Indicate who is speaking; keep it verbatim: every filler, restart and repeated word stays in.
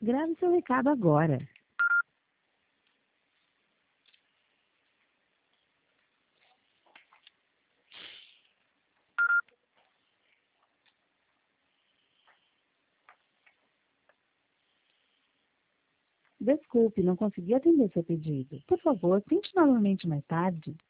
Speaker 1: Grave seu recado agora. Desculpe, não consegui atender seu pedido. Por favor, tente novamente mais tarde.